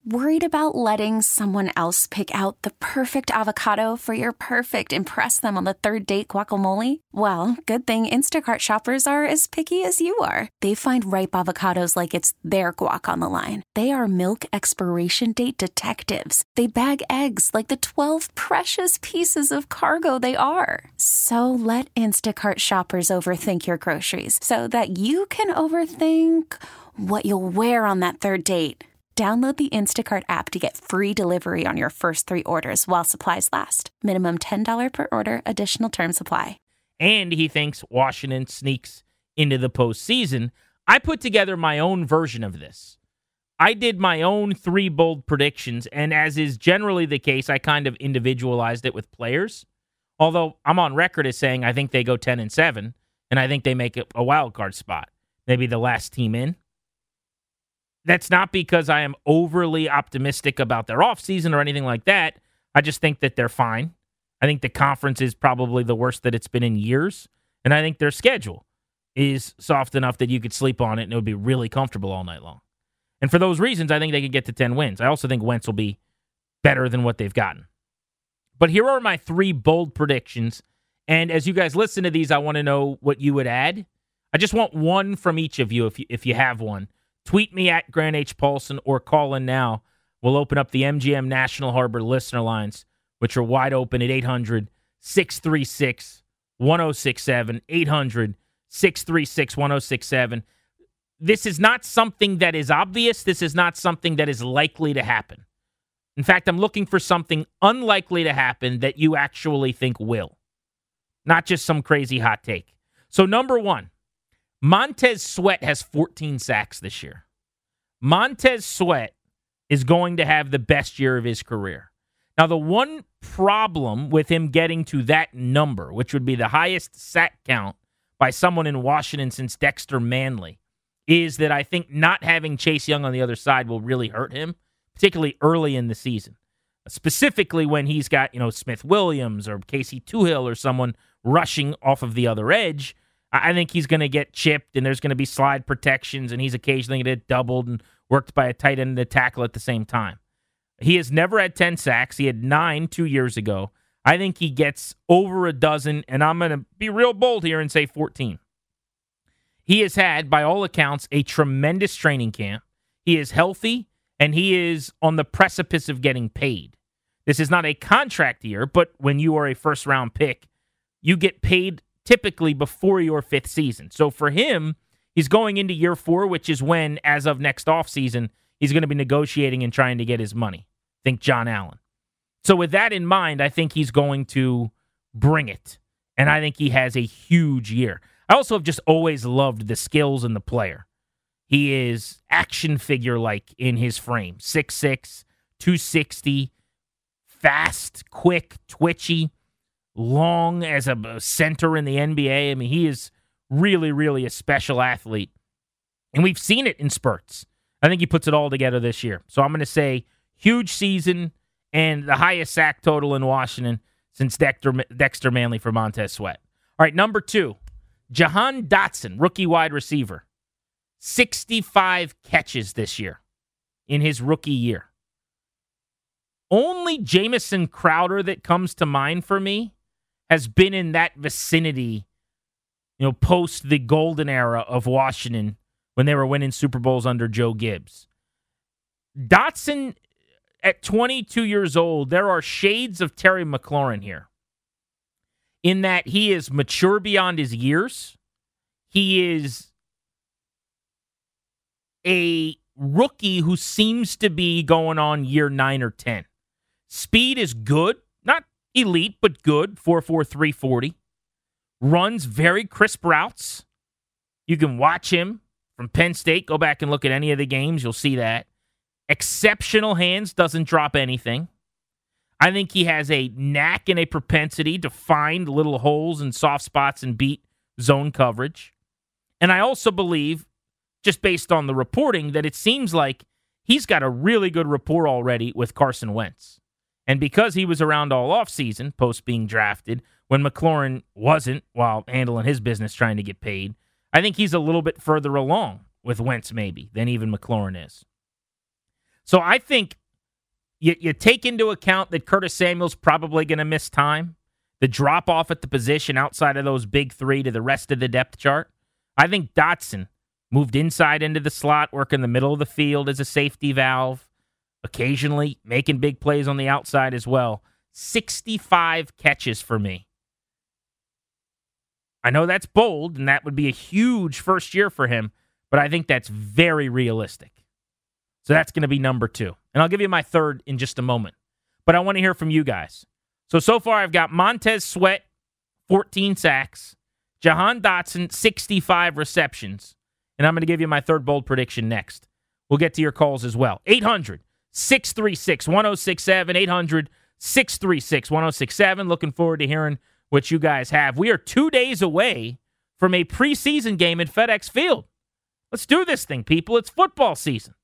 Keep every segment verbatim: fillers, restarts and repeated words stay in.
Worried about letting someone else pick out the perfect avocado for your perfect impress them on the third date guacamole? Well, good thing Instacart shoppers are as picky as you are. They find ripe avocados like it's their guac on the line. They are milk expiration date detectives. They bag eggs like the twelve precious pieces of cargo they are. So let Instacart shoppers overthink your groceries so that you can overthink what you'll wear on that third date. Download the Instacart app to get free delivery on your first three orders while supplies last. Minimum ten dollars per order. Additional terms apply. And he thinks Washington sneaks into the postseason. I put together my own version of this. I did my own three bold predictions, and as is generally the case, I kind of individualized it with players. Although I'm on record as saying I think they go ten and seven, and I think they make a wild card spot. Maybe the last team in. That's not because I am overly optimistic about their offseason or anything like that. I just think that they're fine. I think the conference is probably the worst that it's been in years. And I think their schedule is soft enough that you could sleep on it and it would be really comfortable all night long. And for those reasons, I think they could get to ten wins. I also think Wentz will be better than what they've gotten. But here are my three bold predictions. And as you guys listen to these, I want to know what you would add. I just want one from each of you if you, if you have one. Tweet me at Grant H. Paulson or call in now. We'll open up the M G M National Harbor listener lines, which are wide open at eight hundred, six three six, one oh six seven, eight hundred, six three six, one oh six seven. This is not something that is obvious. This is not something that is likely to happen. In fact, I'm looking for something unlikely to happen that you actually think will. Not just some crazy hot take. So number one, Montez Sweat has fourteen sacks this year. Montez Sweat is going to have the best year of his career. Now, the one problem with him getting to that number, which would be the highest sack count by someone in Washington since Dexter Manley, is that I think not having Chase Young on the other side will really hurt him, particularly early in the season. Specifically when he's got, you know, Smith Williams or Casey Tuhill or someone rushing off of the other edge. I think he's going to get chipped, and there's going to be slide protections, and he's occasionally going to get doubled and worked by a tight end and a tackle at the same time. He has never had ten sacks. He had nine two years ago. I think he gets over a dozen, and I'm going to be real bold here and say fourteen. He has had, by all accounts, a tremendous training camp. He is healthy, and he is on the precipice of getting paid. This is not a contract year, but when you are a first-round pick, you get paid typically before your fifth season. So for him, he's going into year four, which is when, as of next offseason, he's going to be negotiating and trying to get his money. Think John Allen. So with that in mind, I think he's going to bring it. And I think he has a huge year. I also have just always loved the skills in the player. He is action figure-like in his frame. six six, two sixty, fast, quick, twitchy, long as a center in the N B A. I mean, he is really, really a special athlete. And we've seen it in spurts. I think he puts it all together this year. So I'm going to say huge season and the highest sack total in Washington since Dexter, Dexter Manley for Montez Sweat. All right, number two, Jahan Dotson, rookie wide receiver. sixty-five catches this year in his rookie year. Only Jamison Crowder that comes to mind for me has been in that vicinity, you know, post the golden era of Washington when they were winning Super Bowls under Joe Gibbs. Dotson, at twenty-two years old, there are shades of Terry McLaurin here in that he is mature beyond his years. He is a rookie who seems to be going on year nine or ten. Speed is good, not elite, but good, four four, three forty. Runs very crisp routes. You can watch him from Penn State. Go back and look at any of the games. You'll see that. Exceptional hands, doesn't drop anything. I think he has a knack and a propensity to find little holes and soft spots and beat zone coverage. And I also believe, just based on the reporting, that it seems like he's got a really good rapport already with Carson Wentz. And because he was around all offseason, post being drafted, when McLaurin wasn't, while handling his business trying to get paid, I think he's a little bit further along with Wentz maybe than even McLaurin is. So I think you, you take into account that Curtis Samuel's probably going to miss time, the drop-off at the position outside of those big three to the rest of the depth chart. I think Dotson moved inside into the slot, working the middle of the field as a safety valve, occasionally making big plays on the outside as well. sixty-five catches for me. I know that's bold, and that would be a huge first year for him, but I think that's very realistic. So that's going to be number two. And I'll give you my third in just a moment. But I want to hear from you guys. So, so far I've got Montez Sweat, fourteen sacks, Jahan Dotson, sixty-five receptions, and I'm going to give you my third bold prediction next. We'll get to your calls as well. eight hundred, six three six, one oh six seven, eight hundred, six three six, one oh six seven. Looking forward to hearing what you guys have. We are two days away from a preseason game at FedEx Field. Let's do this thing, people. It's football season.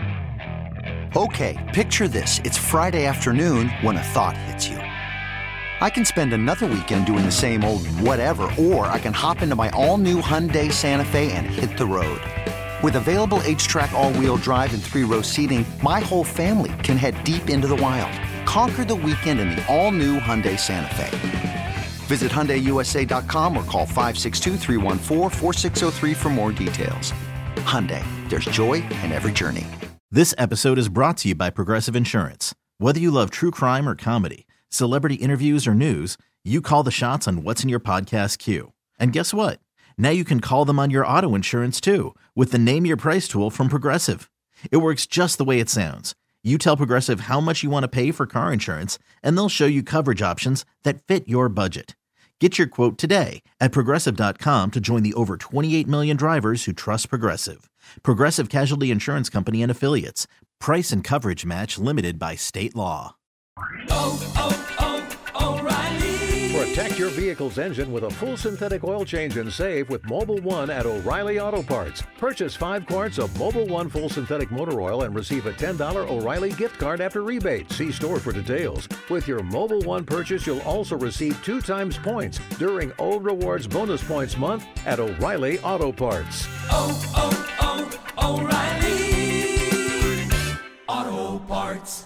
Okay, picture this. It's Friday afternoon when a thought hits you. I can spend another weekend doing the same old whatever, or I can hop into my all-new Hyundai Santa Fe and hit the road. With available H-Track all-wheel drive and three-row seating, my whole family can head deep into the wild. Conquer the weekend in the all-new Hyundai Santa Fe. Visit Hyundai U S A dot com or call five six two, three one four, four six zero three for more details. Hyundai, there's joy in every journey. This episode is brought to you by Progressive Insurance. Whether you love true crime or comedy, celebrity interviews or news, you call the shots on what's in your podcast queue. And guess what? Now you can call them on your auto insurance too with the Name Your Price tool from Progressive. It works just the way it sounds. You tell Progressive how much you want to pay for car insurance, and they'll show you coverage options that fit your budget. Get your quote today at Progressive dot com to join the over twenty-eight million drivers who trust Progressive. Progressive Casualty Insurance Company and Affiliates. Price and coverage match limited by state law. Oh, oh, oh, O'Reilly. Protect your vehicle's engine with a full synthetic oil change and save with Mobil one at O'Reilly Auto Parts. Purchase five quarts of Mobil one full synthetic motor oil and receive a ten dollars O'Reilly gift card after rebate. See store for details. With your Mobil one purchase, you'll also receive two times points during O Rewards Bonus Points Month at O'Reilly Auto Parts. Oh, oh, oh, O'Reilly Auto Parts.